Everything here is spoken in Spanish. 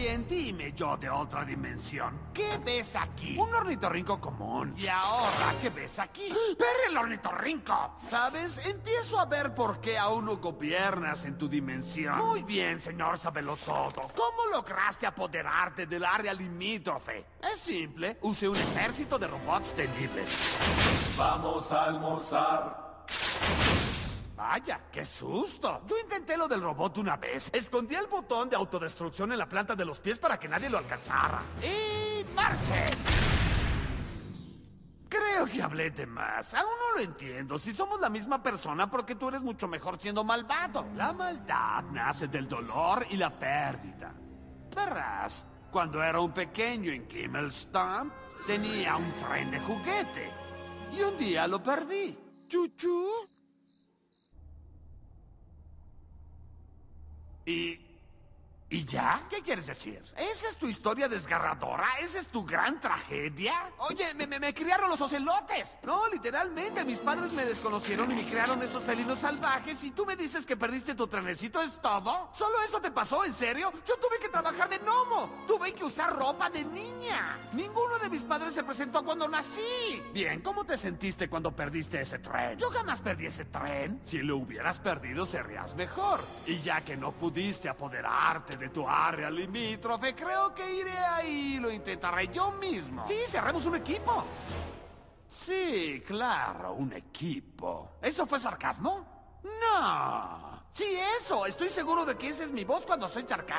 bien, dime, yo de otra dimensión. ¿Qué ves aquí? Un ornitorrinco común. Y ahora, ¿qué ves aquí? ¡Ver el ornitorrinco! ¿Sabes? Empiezo a ver por qué aún no gobiernas en tu dimensión. Muy bien, señor Sabelotodo. ¿Cómo lograste apoderarte del área limítrofe? Es simple. Use un ejército de robots temibles. Vamos a almorzar. Vaya, qué susto. Yo intenté lo del robot una vez. Escondí el botón de autodestrucción en la planta de los pies para que nadie lo alcanzara. ¡Y marche! Creo que hablé de más. Aún no lo entiendo. Si somos la misma persona, ¿por qué tú eres mucho mejor siendo malvado? La maldad nace del dolor y la pérdida. Verás, cuando era un pequeño en Kimmelstamp, tenía un tren de juguete. Y un día lo perdí. ¿Chuchu? ¿Y ya? ¿Qué quieres decir? ¿Esa es tu historia desgarradora? ¿Esa es tu gran tragedia? Oye, me criaron los ocelotes. No, literalmente, mis padres me desconocieron y me crearon esos felinos salvajes y tú me dices que perdiste tu trenecito, ¿es todo? ¿Solo eso te pasó? ¿En serio? Yo tuve que trabajar de gnomo. Tuve que usar ropa de niña. Ninguno de mis padres se presentó cuando nací. Bien, ¿cómo te sentiste cuando perdiste ese tren? Yo jamás perdí ese tren. Si lo hubieras perdido, serías mejor. Y ya que no pudiste apoderarte de tu área limítrofe, creo que iré ahí y lo intentaré yo mismo. Sí, cerremos un equipo. Sí, claro, un equipo. ¿Eso fue sarcasmo? No. Sí, eso. Estoy seguro de que esa es mi voz cuando soy sarcástico.